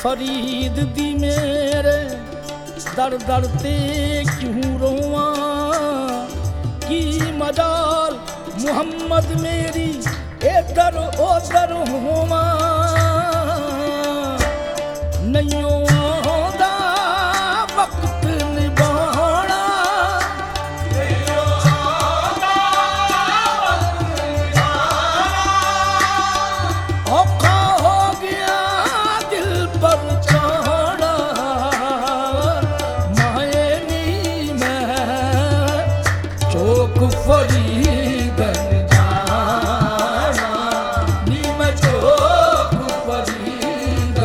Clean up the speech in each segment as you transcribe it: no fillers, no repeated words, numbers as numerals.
फरीद दी मेरे दर दर ते क्यों रोवां की मजाल मुहम्मद मेरी इधर उधर होवां नहीं आंदा वक्त निभाना औखा हो गया दिल पर चढ़ना माए नी मैं चौक फरीद जाना नी मैं चौक फरीद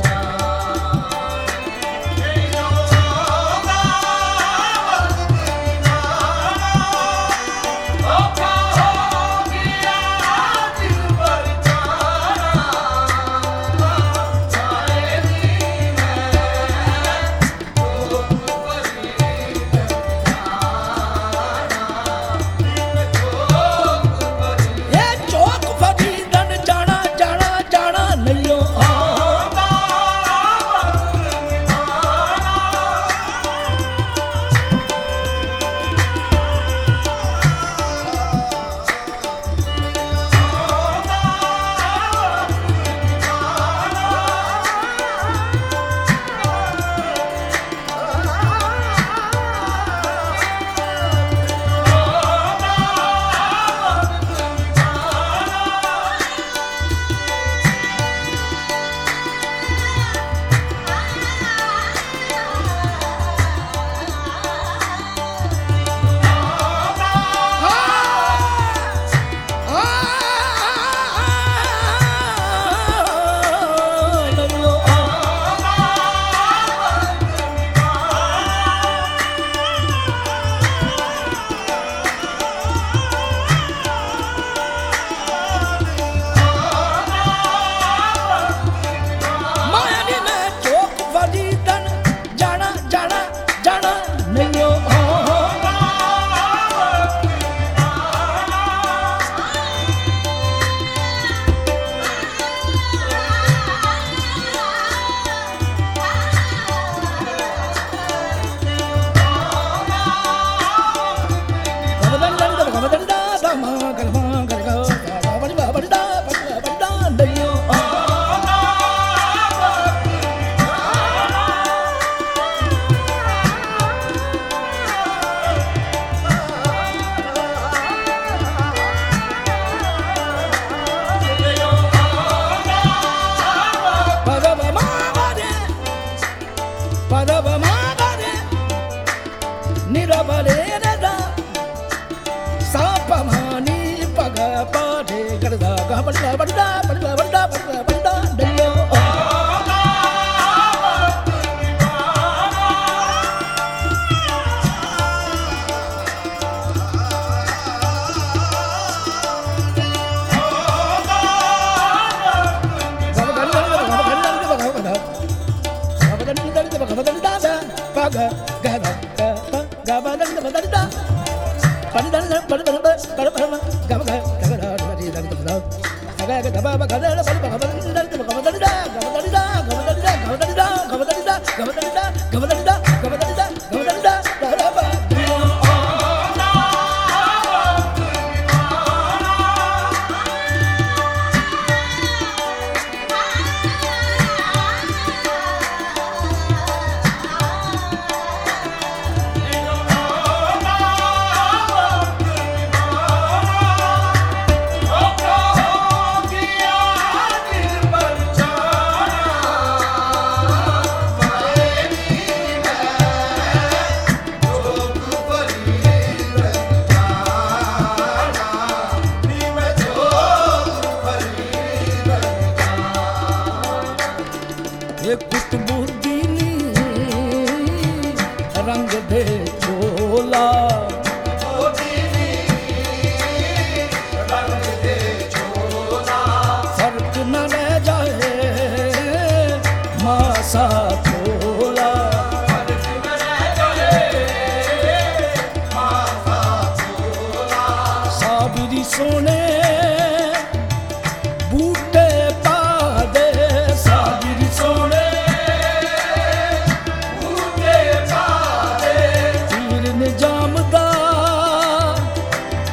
सोने बूटे पा दे साबिर सोने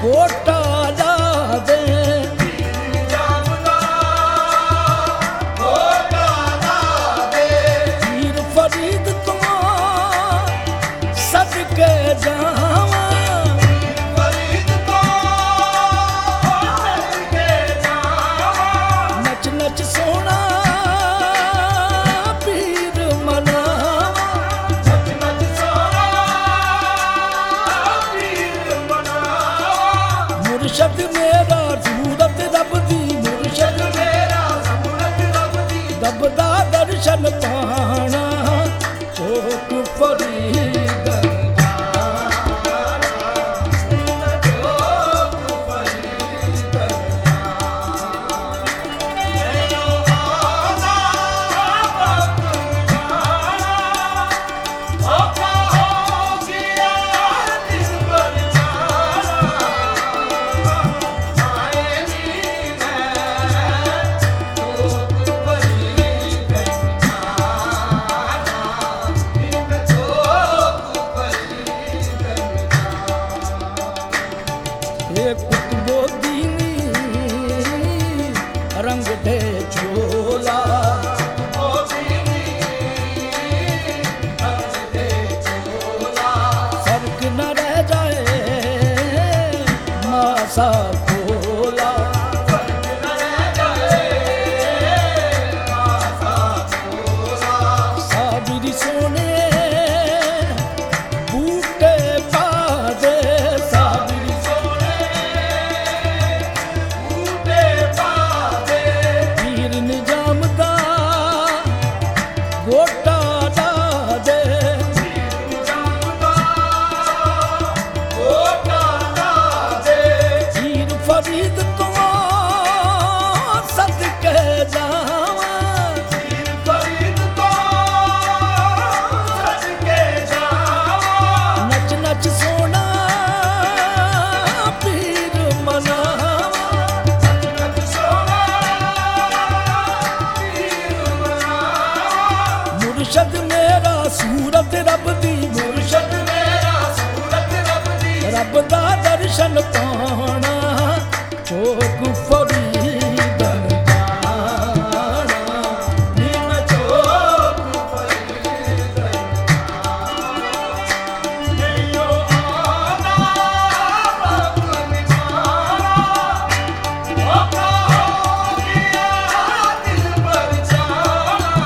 ਗੋਟਾ ਲਾ ਦੇ ਪੀਰ ਫਰੀਦ ਤੋਂ ਸਦਕੇ ਜਾਵਾਂ ਨੱਚ ਨੱਚ ਸੋਹਣਾ ਪੀਰ ਮਨਾਵਾਂ ਮੁਰਸ਼ਦ ਮੇਰਾ ਸੂਰਤ ਰੱਬ ਦੀ ਮੁਰਸ਼ਦ ਰੱਬ ਦਾ ਦਰਸ਼ਨ ਪਾਣਾ ਚੋਕ ਫਰੀਦ ਰੰਗ ਦੇ ਝੋਲਾ ਫਰਕ ਨਾ ਰਹਿ ਜਾਏ ਮਾਸਾ ਭੋਲਾ ਸਾਬਰੀ ਸੋਨੇ ਬੂਟੇ ਪਾ ਦੇ ਗੋਟਾ ਲਾ ਦੇ ਪੀਰ ਫਰੀਦ ਤੋਂ ਸਦਕੇ ਜਾਵਾਂ ਨੱਚ ਨੱਚ ਸੋਹਣਾ ਪੀਰ ਮਨਾਵਾਂ ਮੁਰਸ਼ਦ ਮੇਰਾ ਸੂਰਤ ਰੱਬ ਦੀ ਮੁਰਸ਼ਦ ਰੱਬ ਦਾ ਦਰਸ਼ਨ ਪਾਣਾ ਚੋਕ ਫਰੀਦ ਜਾਣਾ ਨੀ ਮੈਂ ਚੋਕ ਫਰੀਦ ਨਈਓ ਆਨਾ ਬਾਪ ਨਿਮਾਣਾ ਆਪਾ ਹੋ ਗਿਆ ਦਿਲ ਪਰ ਜਾਣਾ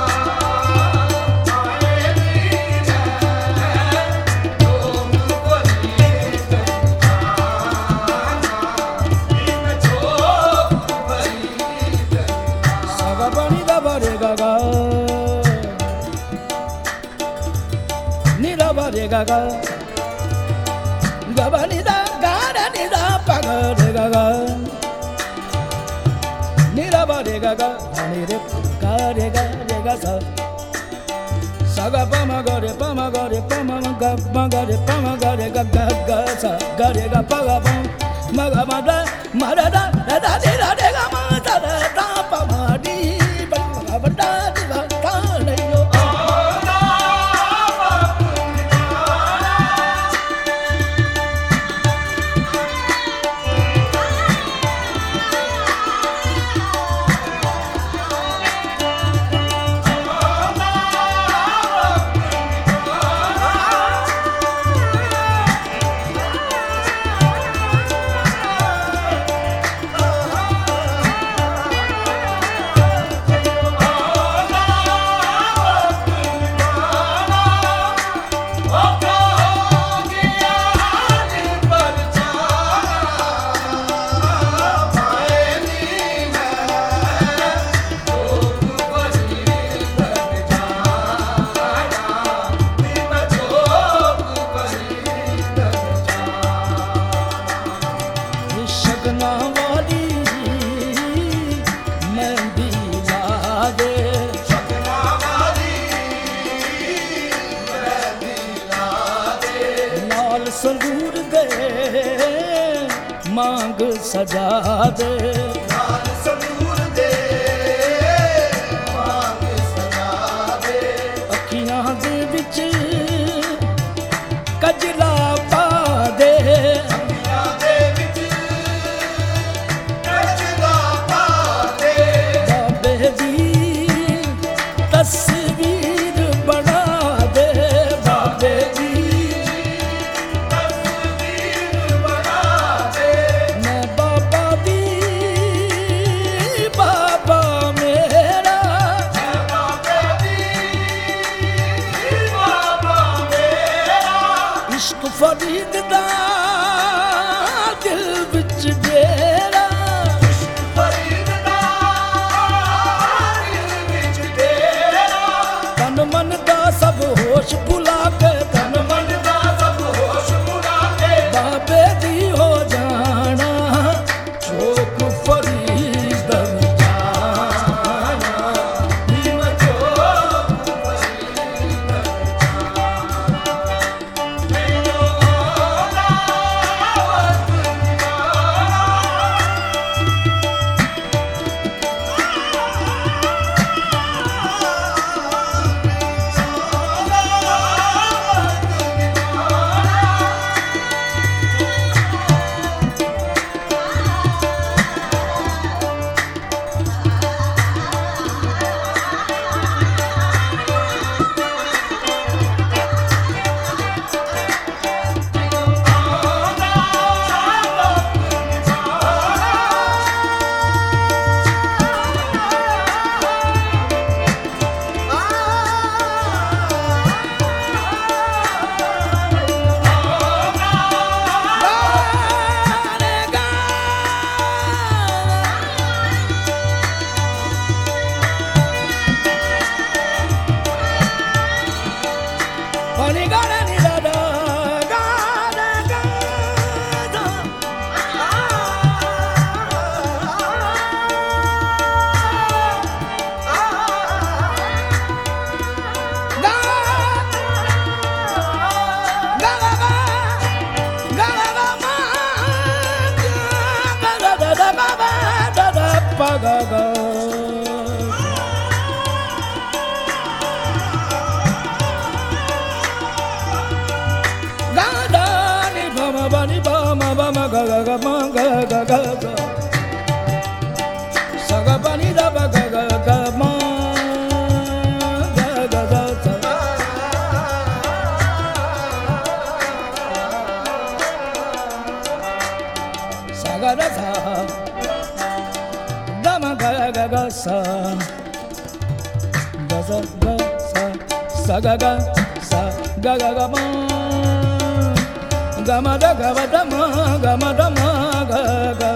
रे गा गा गा नि दा गा रा नि दा पा गा रे गा गा नि रा बा रे गा गा नि रे गा सा सा गा पा मा गा रे पा मा गा रे पा मा गा रे पा मा गा रे गा सा गा रे गा पा गा पा मा गा मा रा दा दा रे गा मा दा दा पा मा दी बा दा दी बा ता ले यो संगूर दे मांग सजा दे लाल संगूर दे मांग सजा दे अखियां दे विच कजला पा दे अखियां दे ਵਿੱਚ ਡੇਰਾ ਫਰੀਦ ਦਾ ਦਿਲ ਵਿੱਚ ਡੇਰਾ ਤਨ ਮਨ ਦਾ ਸਭ ਹੋਸ਼ ਭੁਲਾ ਕੇ ਤਨ ਮਨ ਦਾ ਸਭ ਹੋਸ਼ ਭੁਲਾ ਕੇ ਬਾਬੇ ਦੀ ਹੋ ਜਾਣਾ ਚੋਕ ਫਰੀਦ ਜਾਣਾ ਨੀ ਮਚੋ Pani gana ni da da ga da ga da ga ga ga ga ga ga ma ga da da da ga ba da da pa ga ga bani bama bama ga ga ga ma ga ga ga ga sa ga bani da ba ga ga ga ma ga ga ga sa sa ga da sa da ma ga ga ga sa ga sa ga sa ga ga sa ga ga ga ma gama da gama da ma ga ga ga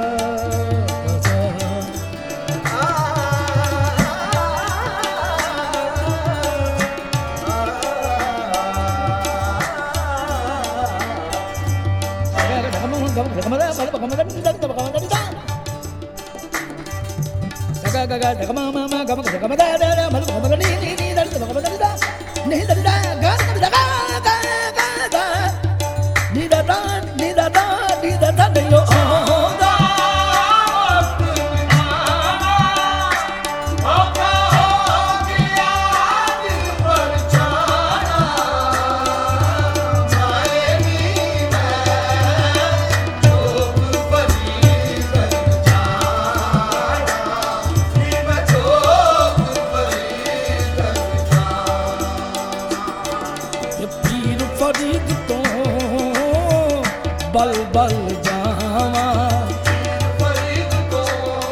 बल बल जावा ਫਰੀਦ ਤੋਂ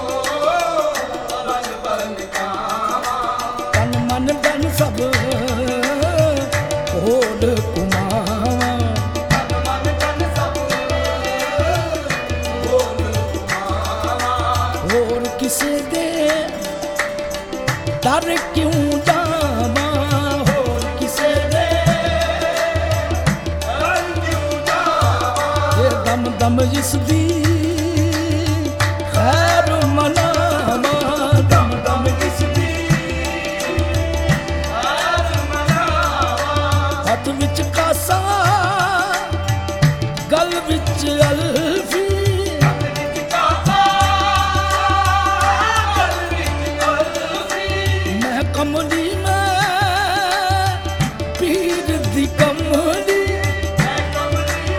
ਬਲ ਬਲ ਜਾਵਾਂ तन मन धन सब होड़ कुमावा ਤਨ ਮਨ ਤਨ ਸਭ ਬੋਲ ਤੁਮਾਵਾ और किसे दे डर क्यों जावा और किसे दे ਹਰ ਕਿਉਂ ਜਾਵਾਂ ये दम दम जिसदी खैर मनावा दम दम जिसदी ਹਰ ਮਨਾਵਾ हथ विच कासा गल विच अल्फी ਹੱਥ ਵਿੱਚ ਕਾਸਾ ਗਲ ਵਿੱਚ ਕਲਫੀ मैं कमली में पीर दी कमली ਮੈਂ ਕਮਲੀ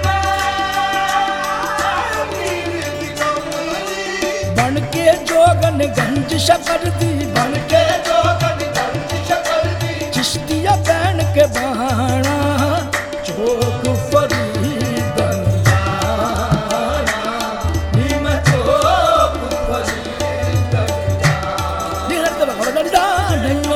ਵੀਰ ਦੀ ਕਮਲੀ बन के जोगन गंज शकर दी बन के ਜੋਗਨ ਗੰਜ ਸ਼ਕਲ ਦੀ चिश्तिया बैन के बहाना चोक फरीद जाना नी मैं चोक फरीद जाना नी रत भगवान दा नैनो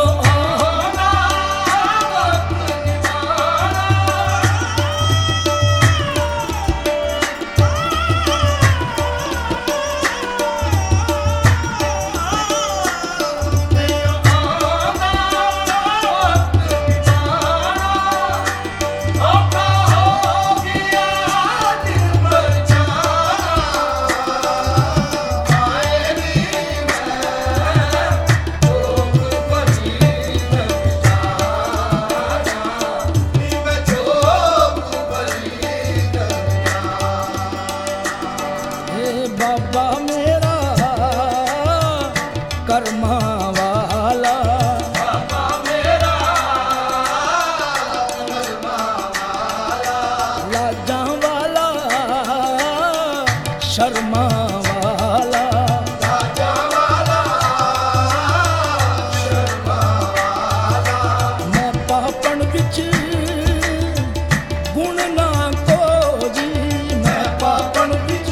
ਬਾਬਾ ਮੇਰਾ ਕਰਮਾਂ ਵਾਲਾ ਬਾਬਾ ਮੇਰਾ ਕਰਮਾਂ ਵਾਲਾ ਲਾਜਾਂ ਵਾਲਾ ਸ਼ਰਮਾਂ ਵਾਲਾ ਰਾਜਾ ਵਾਲਾ ਸ਼ਰਮਾ ਵਾਲਾ ਮੈਂ ਪਾਪਣ ਵਿੱਚ ਗੁਣ ਨਾ ਕੋਈ ਮੈਂ ਪਾਪਣ ਵਿੱਚ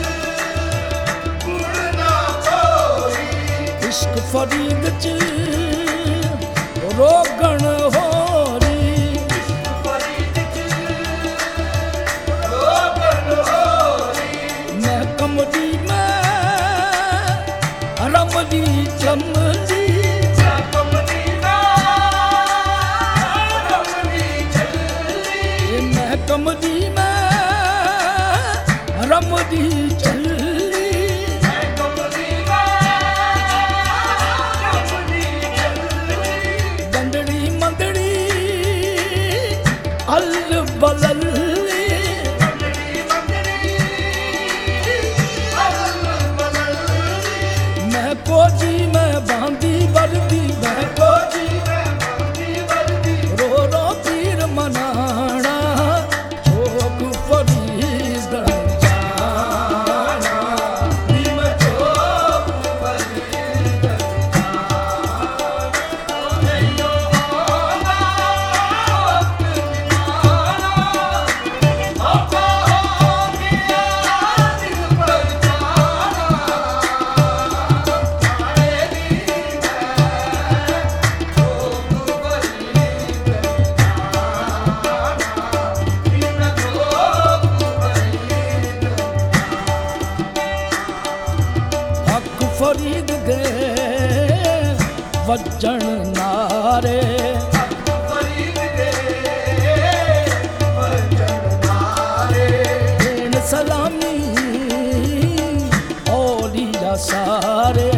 ਗੁਣ ਨਾ ਕੋਈ ਇਸ਼ਕ ਫਰੀਦ ਚ ਰੋਗਣ ਹੋਰੀ ਫਰੀਦ ਚ ਰੋਗਣ ਹੋਰੀ ਮੈਂ ਕਮਲੀ ਮੈਂ ਰਮਲੀ ਚਮਲੀ ਕਮਲੀ ਨਾ ਰਮਣੀ ਚੱਲੀ ਮੈਂ ਕਮਲੀ ਮੈਂ ਰਮਲੀ ਚੱਲੀ ਮੈਂ ਕਮਲੀ ਨਾ ਰਮਣੀ ਚੱਲੀ ਗੰਦੜੀ ਮੰਦੜੀ ਅਲ ਬਲਲੀ ਮੰਦੜੀ ਮੰਦੜੀ ਅਦਲ ਬਦਲੀ ਮੈਂ ਕੋਜੀ ਮੈਂ ਬਾਂਦੀ ਵਰਦੀ ਮੈਂ ਕੋਜੀ ਮੈਂ ਮੰਦੀ ਵਰਦੀ ਰੋ ਰੋ ਪੀਰ ਮਨਾਣਾ ਚੋਕ ਫਰੀਦ ਜਾਣਾ ਨੀ ਮੈਂ ਚੋਕ ਫਰੀਦ ਨਈਓ ਆਉਂਦਾ ਆਪਾ ਹੋ ਗਿਆ ਦਿਲ ਪਰਚਾਨਾ ਆਏ ਨੀ ਮੈਂ ਚੋਕ ਫਰੀਦ ਨੀ ਮੈਂ ਚੋਕ ਫਰੀਦ ਹੱਕ ਫਰੀਦ ਦੇ ਵੱਜਣ ਨਾਰੇ ਫਰੀਦ ਦੇ ਵਜਨ ਨਾਰੇ ਦੇਣ ਸਲਾਮੀ ਔਲੀਆ ਸਾਰੇ